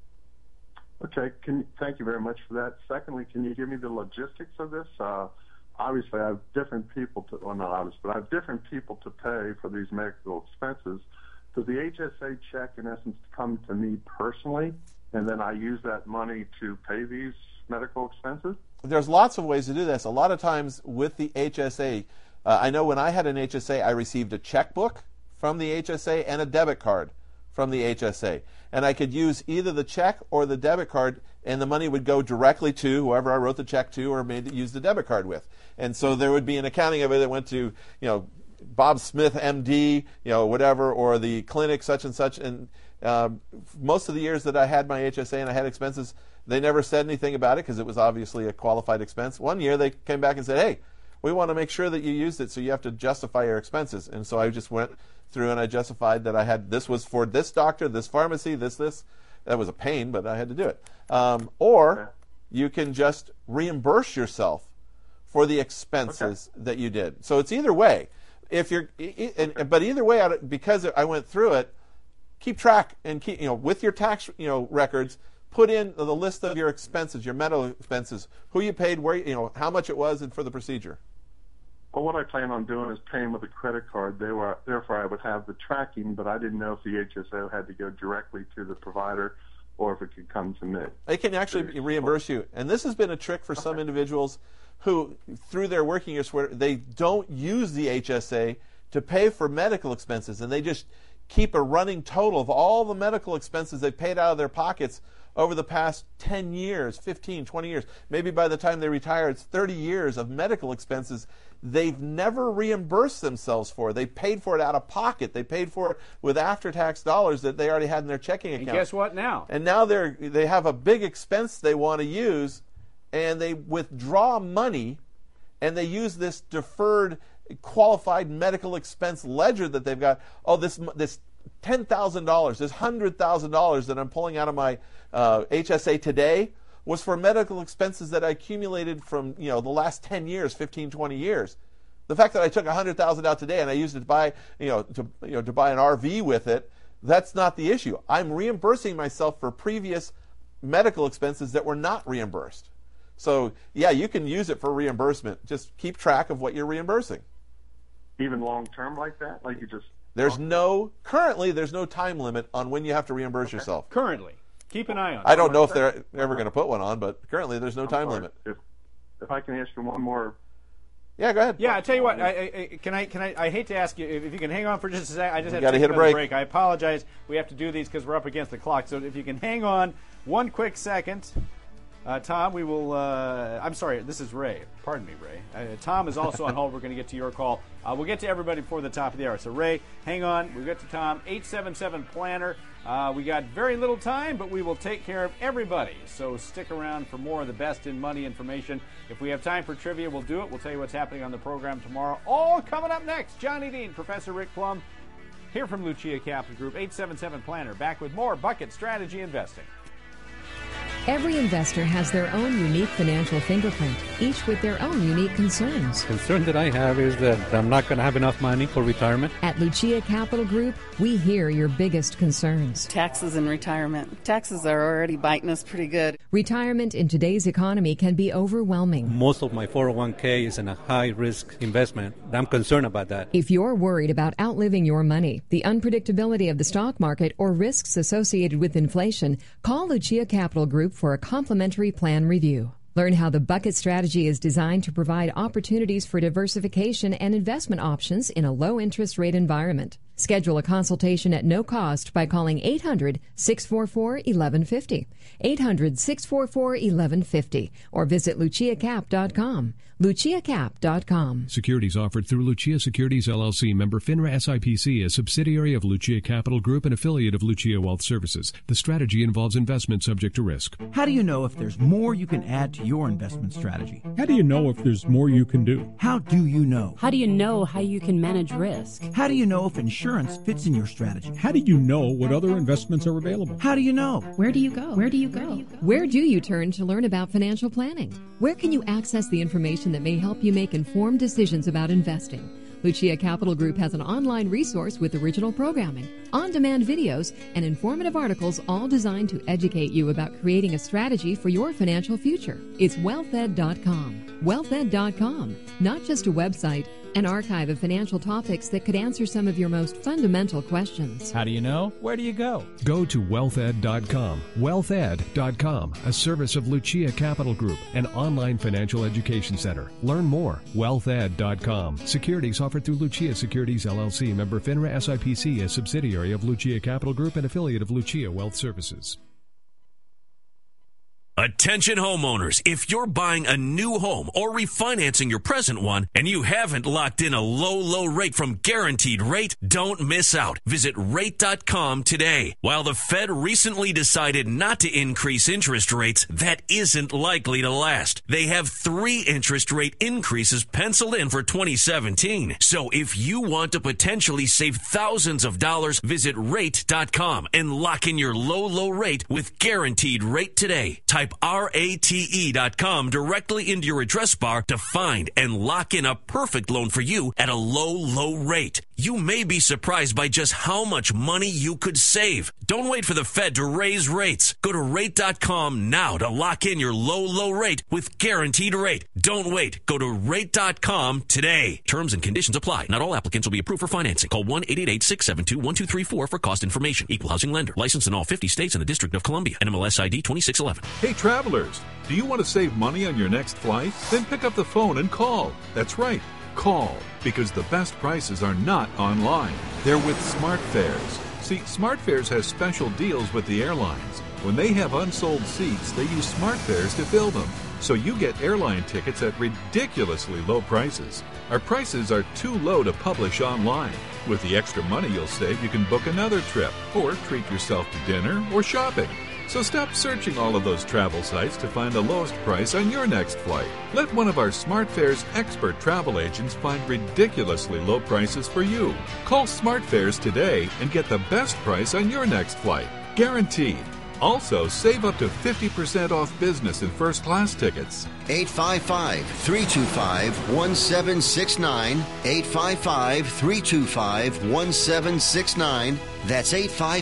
Okay, thank you very much for that. Secondly, can you give me the logistics of this? Obviously, I have different people I have different people to pay for these medical expenses. Does the HSA check, in essence, come to me personally, and then I use that money to pay these medical expenses? There's lots of ways to do this. A lot of times with the HSA, I know when I had an HSA, I received a checkbook from the HSA and a debit card from the HSA. And I could use either the check or the debit card, and the money would go directly to whoever I wrote the check to or use the debit card with. And so there would be an accounting of it that went to, Bob Smith, MD, whatever, or the clinic, such and such. And most of the years that I had my HSA and I had expenses, they never said anything about it because it was obviously a qualified expense. One year they came back and said, hey, we want to make sure that you used it, so you have to justify your expenses. And so I just went through and I justified that I had, this was for this doctor, this pharmacy, this. That was a pain, but I had to do it. Or you can just reimburse yourself for the expenses that you did. So it's either way. But either way, because I went through it, keep track and keep, with your tax, records, put in the list of your expenses, your medical expenses, who you paid, where, how much it was, and for the procedure. Well, what I plan on doing is paying with a credit card. Therefore, I would have the tracking, but I didn't know if the HSA had to go directly to the provider or if it could come to me. It can actually reimburse you. And this has been a trick for some individuals who, through their working years, where they don't use the HSA to pay for medical expenses, and they just keep a running total of all the medical expenses they paid out of their pockets over the past 10 years, 15, 20 years, maybe by the time they retire, it's 30 years of medical expenses they've never reimbursed themselves for. They paid for it out of pocket. They paid for it with after-tax dollars that they already had in their checking account. And guess what now? And now they have a big expense they want to use, and they withdraw money, and they use this deferred qualified medical expense ledger that they've got. Oh, this $10,000, this $100,000 that I'm pulling out of my HSA today was for medical expenses that I accumulated from the last 10 years, 15, 20 years. The fact that I took $100,000 out today and I used it to buy to buy an RV with it, that's not the issue. I'm reimbursing myself for previous medical expenses that were not reimbursed. So yeah, you can use it for reimbursement. Just keep track of what you're reimbursing. Even long term like that, like you just. Currently there's no time limit on when you have to reimburse yourself. Currently. Keep an eye on it. I don't know if they're ever going to put one on, but currently there's no time limit. If I can ask you one more. Yeah, go ahead. Yeah, I tell you what. I hate to ask you if you can hang on for just a second. I just have to hit a break. I apologize. We have to do these because we're up against the clock. So if you can hang on one quick second, Tom, we will. I'm sorry. This is Ray. Pardon me, Ray. Tom is also on hold. We're going to get to your call. We'll get to everybody before the top of the hour. So Ray, hang on. We'll get to Tom. 877-PLANNER. We got very little time, but we will take care of everybody. So stick around for more of the best in money information. If we have time for trivia, we'll do it. We'll tell you what's happening on the program tomorrow. All coming up next. Johnny Dean, Professor Rick Plum, here from Lucia Capital Group. 877-PLANNER. Back with more Bucket Strategy Investing. Every investor has their own unique financial fingerprint, each with their own unique concerns. The concern that I have is that I'm not going to have enough money for retirement. At Lucia Capital Group, we hear your biggest concerns. Taxes and retirement. Taxes are already biting us pretty good. Retirement in today's economy can be overwhelming. Most of my 401k is in a high-risk investment. I'm concerned about that. If you're worried about outliving your money, the unpredictability of the stock market, or risks associated with inflation, call Lucia Capital Group for a complimentary plan review. Learn how the Bucket Strategy is designed to provide opportunities for diversification and investment options in a low-interest rate environment. Schedule a consultation at no cost by calling 800-644-1150, 800-644-1150, or visit luciacap.com. luciacap.com. Securities offered through Lucia Securities LLC, member FINRA SIPC, a subsidiary of Lucia Capital Group, and affiliate of Lucia Wealth Services. The strategy involves investment subject to risk. How do you know if there's more you can add to your investment strategy? How do you know if there's more you can do? How do you know? How do you know how you can manage risk? How do you know if insurance fits in your strategy? How do you know what other investments are available? How do you know? Where do you go? Where do you go? Where do you turn to learn about financial planning? Where can you access the information that may help you make informed decisions about investing? Lucia Capital Group has an online resource with original programming, on-demand videos, and informative articles, all designed to educate you about creating a strategy for your financial future. It's wealthEd.com. WealthEd.com, not just a website, an archive of financial topics that could answer some of your most fundamental questions. How do you know? Where do you go? Go to wealthed.com. Wealthed.com, a service of Lucia Capital Group, an online financial education center. Learn more. Wealthed.com. Securities offered through Lucia Securities LLC, member FINRA SIPC, a subsidiary of Lucia Capital Group and affiliate of Lucia Wealth Services. Attention homeowners, if you're buying a new home or refinancing your present one and you haven't locked in a low rate from Guaranteed Rate, don't miss out. Visit rate.com today. While the Fed recently decided not to increase interest rates, that isn't likely to last. They have 3 interest rate increases penciled in for 2017. So if you want to potentially save thousands of dollars, visit rate.com and lock in your low rate with Guaranteed Rate today. Type RATE.com directly into your address bar to find and lock in a perfect loan for you at a low rate. You may be surprised by just how much money you could save. Don't wait for the Fed to raise rates. Go to rate.com now to lock in your low rate with Guaranteed Rate. Don't wait. Go to rate.com today. Terms and conditions apply. Not all applicants will be approved for financing. Call 1-888-672-1234 for cost information. Equal housing lender. Licensed in all 50 states and the District of Columbia. NMLS ID 2611. Hey, travelers, do you want to save money on your next flight? Then pick up the phone and call. That's right, call, because the best prices are not online. They're with SmartFares. See, SmartFares has special deals with the airlines. When they have unsold seats, they use SmartFares to fill them. So you get airline tickets at ridiculously low prices. Our prices are too low to publish online. With the extra money you'll save, you can book another trip or treat yourself to dinner or shopping. So stop searching all of those travel sites to find the lowest price on your next flight. Let one of our SmartFares expert travel agents find ridiculously low prices for you. Call SmartFares today and get the best price on your next flight. Guaranteed. Also, save up to 50% off business and first class tickets. 855-325-1769. 855-325-1769. That's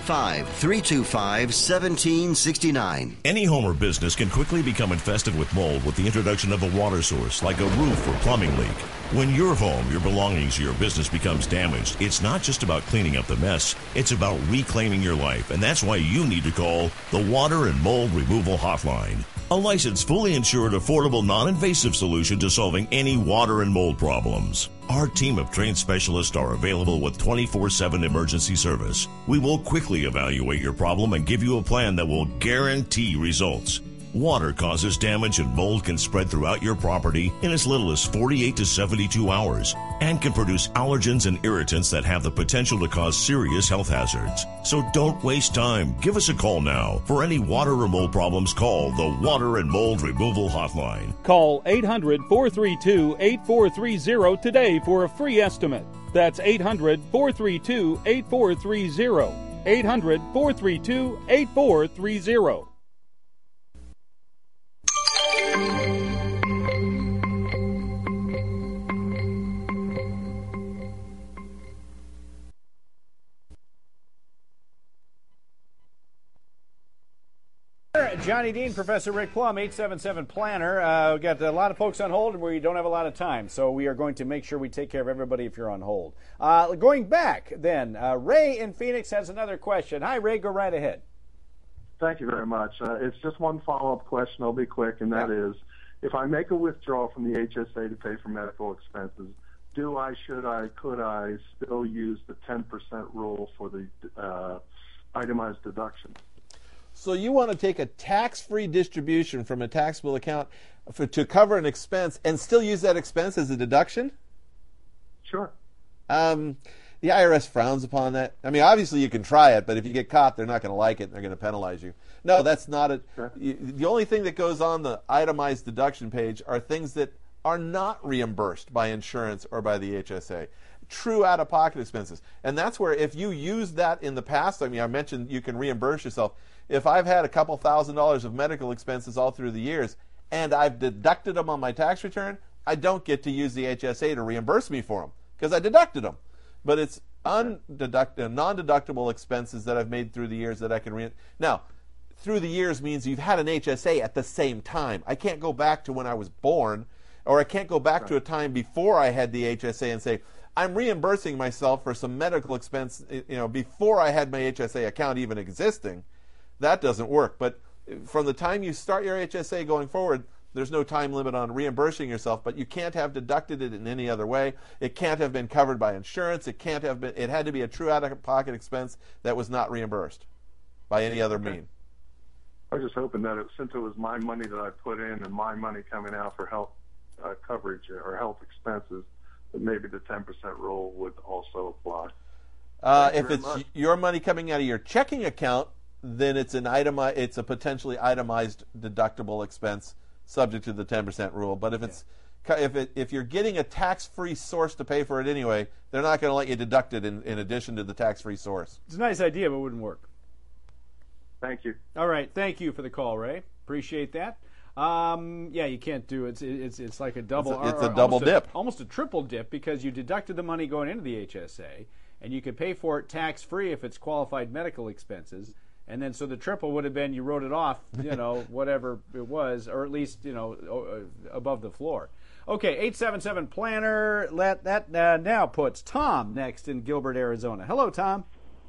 855-325-1769. Any home or business can quickly become infested with mold with the introduction of a water source, like a roof or plumbing leak. When your home, your belongings, or your business becomes damaged, it's not just about cleaning up the mess, it's about reclaiming your life, and that's why you need to call the Water and Mold Removal Hotline. A licensed, fully insured, affordable, non-invasive solution to solving any water and mold problems. Our team of trained specialists are available with 24/7 emergency service. We will quickly evaluate your problem and give you a plan that will guarantee results. Water causes damage and mold can spread throughout your property in as little as 48 to 72 hours and can produce allergens and irritants that have the potential to cause serious health hazards. So don't waste time. Give us a call now. For any water or mold problems, call the Water and Mold Removal Hotline. Call 800-432-8430 today for a free estimate. That's 800-432-8430. 800-432-8430. Johnny Dean, Professor Rick Plum, 877-PLANNER. We've got a lot of folks on hold, and we don't have a lot of time, so we are going to make sure we take care of everybody if you're on hold. Going back, then, Ray in Phoenix has another question. Hi, Ray. Go right ahead. Thank you very much. It's just one follow-up question. I'll be quick, and that is, if I make a withdrawal from the HSA to pay for medical expenses, could I still use the 10% rule for the itemized deductions? So you want to take a tax-free distribution from a taxable account to cover an expense and still use that expense as a deduction? Sure. The IRS frowns upon that. I mean, obviously you can try it, but if you get caught, they're not going to like it and they're going to penalize you. No, that's not it. The only thing that goes on the itemized deduction page are things that are not reimbursed by insurance or by the HSA. True out-of-pocket expenses. And that's where if you use that in the past, I mean, I mentioned you can reimburse yourself. If I've had a couple $1,000s of medical expenses all through the years and I've deducted them on my tax return, I don't get to use the HSA to reimburse me for them because I deducted them. But it's non-deductible expenses that I've made through the years that I can Now, through the years means you've had an HSA at the same time. I can't go back to when I was born, or I can't go back to a time before I had the HSA and say, I'm reimbursing myself for some medical expense, before I had my HSA account even existing. That doesn't work. But from the time you start your HSA going forward, there's no time limit on reimbursing yourself, but you can't have deducted it in any other way. It can't have been covered by insurance. It had to be a true out-of-pocket expense that was not reimbursed by any other mean. I was just hoping that since it was my money that I put in and my money coming out for health coverage or health expenses, that maybe the 10% rule would also apply. If it's your money coming out of your checking account, then it's a potentially itemized deductible expense subject to the 10% rule. But if you're getting a tax-free source to pay for it anyway, they're not going to let you deduct it in addition to the tax-free source. It's a nice idea, but it wouldn't work. Thank you. All right, thank you for the call, Ray. Appreciate that. You can't do it. It's like a double. It's a double dip, almost a triple dip, because you deducted the money going into the HSA, and you could pay for it tax-free if it's qualified medical expenses. And then so the triple would have been you wrote it off, whatever it was, or at least, above the floor. Okay, 877-PLANNER. That now puts Tom next in Gilbert, Arizona. Hello, Tom.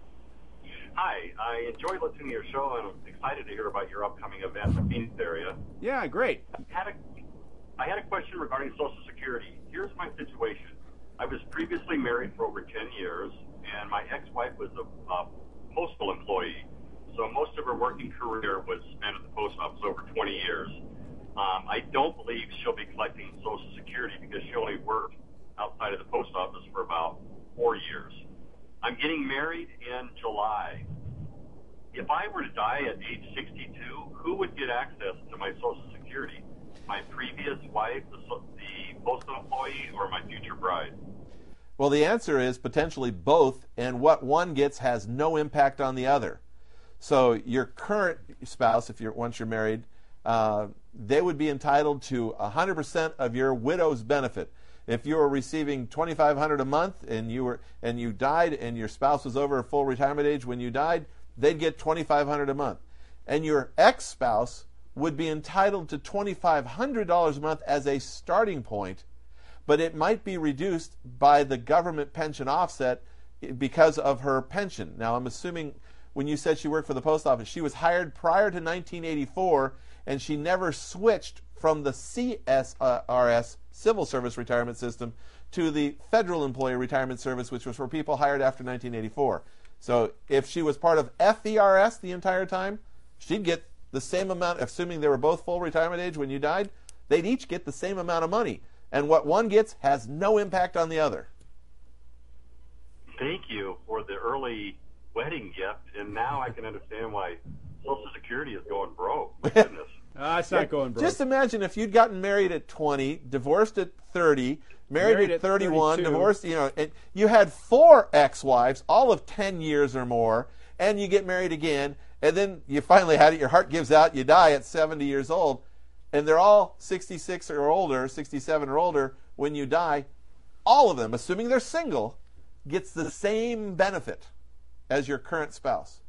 Hi, I enjoy listening to your show, and I'm excited to hear about your upcoming event in the Phoenix area. Yeah, great. I had a question regarding Social Security. Here's my situation. I was previously married for over 10 years, and my ex-wife was a postal employee. So most of her working career was spent at the post office, over 20 years. I don't believe she'll be collecting Social Security because she only worked outside of the post office for about 4 years. I'm getting married in July. If I were to die at age 62, who would get access to my Social Security? My previous wife, the postal employee, or my future bride? Well, the answer is potentially both, and what one gets has no impact on the other. So your current spouse, once you're married, they would be entitled to 100% of your widow's benefit. If you were receiving $2,500 a month and you died and your spouse was over full retirement age when you died, they'd get $2,500 a month. And your ex-spouse would be entitled to $2,500 a month as a starting point, but it might be reduced by the government pension offset because of her pension. Now, I'm assuming when you said she worked for the post office, she was hired prior to 1984, and she never switched from the CSRS, Civil Service Retirement System, to the Federal Employee Retirement Service, which was for people hired after 1984. So if she was part of FERS the entire time, she'd get the same amount, assuming they were both full retirement age when you died, they'd each get the same amount of money. And what one gets has no impact on the other. Thank you for the early wedding gift, and now I can understand why Social Security is going broke. My goodness. It's not going broke. Just imagine if you'd gotten married at 20, divorced at 30, married at 31, 32. divorced, and you had 4 ex-wives, all of 10 years or more, and you get married again, and then you finally had it, your heart gives out, you die at 70 years old, and they're all 66 or older, 67 or older when you die. All of them, assuming they're single, gets the same benefit as your current spouse.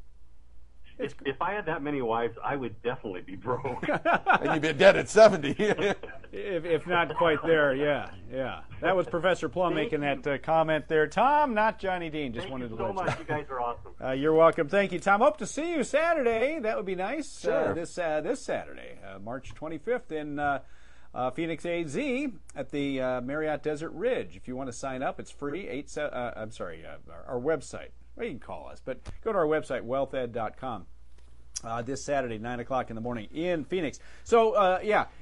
If I had that many wives, I would definitely be broke. And you'd be dead at 70. if not quite there, yeah. That was Professor Plum making that comment there. Tom, not Johnny Dean. Just wanted to let you know. Thank you so much. You guys are awesome. You're welcome. Thank you, Tom. Hope to see you Saturday. That would be nice. Sure. This Saturday, March 25th in Phoenix, AZ at the Marriott Desert Ridge. If you want to sign up, it's free. Our website. Well, you can call us, but go to our website, wealthed.com. This Saturday, 9 o'clock in the morning in Phoenix. So,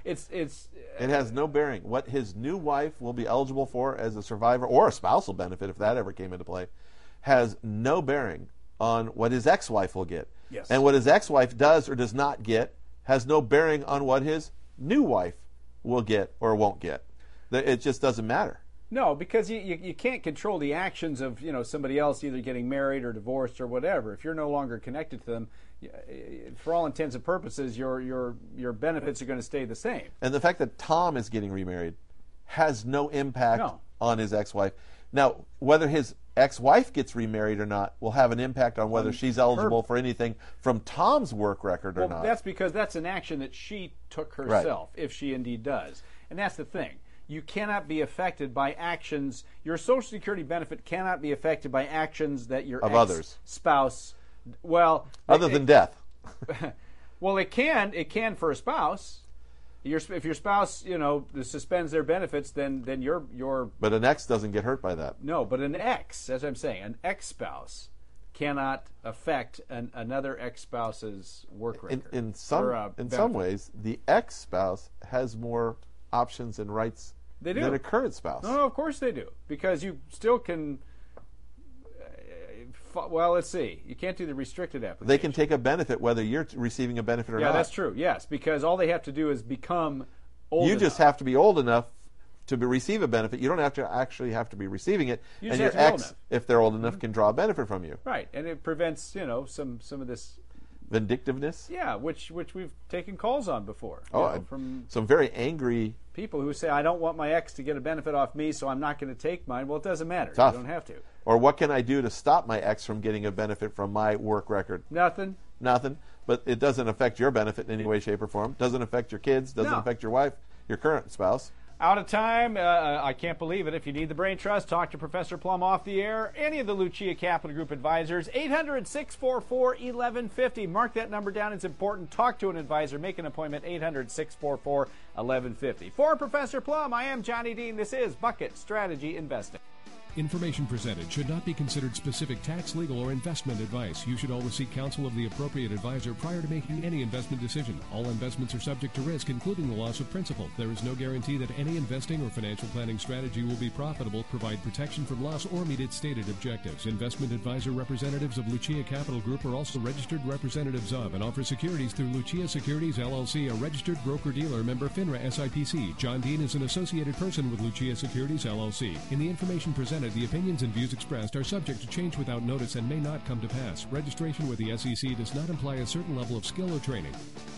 it has no bearing. What his new wife will be eligible for as a survivor or a spousal benefit, if that ever came into play, has no bearing on what his ex-wife will get. Yes. And what his ex-wife does or does not get has no bearing on what his new wife will get or won't get. It just doesn't matter. No, because you can't control the actions of somebody else either getting married or divorced or whatever. If you're no longer connected to them, for all intents and purposes, your benefits are going to stay the same. And the fact that Tom is getting remarried has no impact on his ex-wife. Now, whether his ex-wife gets remarried or not will have an impact on whether she's eligible for anything from Tom's work record or not. That's because that's an action that she took herself, if she indeed does. And that's the thing. You cannot be affected by actions. Your Social Security benefit cannot be affected by actions that your ex-spouse. Well, other than death. Well, it can for a spouse. If your spouse, suspends their benefits, then your. But an ex doesn't get hurt by that. No, but an ex, as I'm saying, an ex-spouse cannot affect another ex-spouse's work record. In some ways, the ex-spouse has more options and rights than a current spouse. No, of course they do, because you still can. Well, let's see. You can't do the restricted application. They can take a benefit whether you're receiving a benefit or not. Yeah, that's true. Yes, because all they have to do is become old enough. You just have to be old enough to receive a benefit. You don't have to actually have to be receiving it. And your ex, if they're old enough, can draw a benefit from you. Right, and it prevents some of this vindictiveness. Yeah, which we've taken calls on before. From some very angry people who say, "I don't want my ex to get a benefit off me, so I'm not going to take mine." Well, it doesn't matter. Tough. You don't have to. Or what can I do to stop my ex from getting a benefit from my work record? Nothing. But it doesn't affect your benefit in any way, shape, or form. Doesn't affect your kids. Doesn't affect your wife, your current spouse. Out of time. I can't believe it. If you need the brain trust, talk to Professor Plum off the air. Any of the Lucia Capital Group advisors. 800-644-1150. Mark that number down. It's important. Talk to an advisor. Make an appointment. 800-644-1150. For Professor Plum, I am Johnny Dean. This is Bucket Strategy Investing. Information presented should not be considered specific tax, legal, or investment advice. You should always seek counsel of the appropriate advisor prior to making any investment decision. All investments are subject to risk, including the loss of principal. There is no guarantee that any investing or financial planning strategy will be profitable, provide protection from loss, or meet its stated objectives. Investment advisor representatives of Lucia Capital Group are also registered representatives of and offer securities through Lucia Securities LLC, a registered broker-dealer, member FINRA SIPC. John Dean is an associated person with Lucia Securities LLC. In the information presented, the opinions and views expressed are subject to change without notice and may not come to pass. Registration with the SEC does not imply a certain level of skill or training.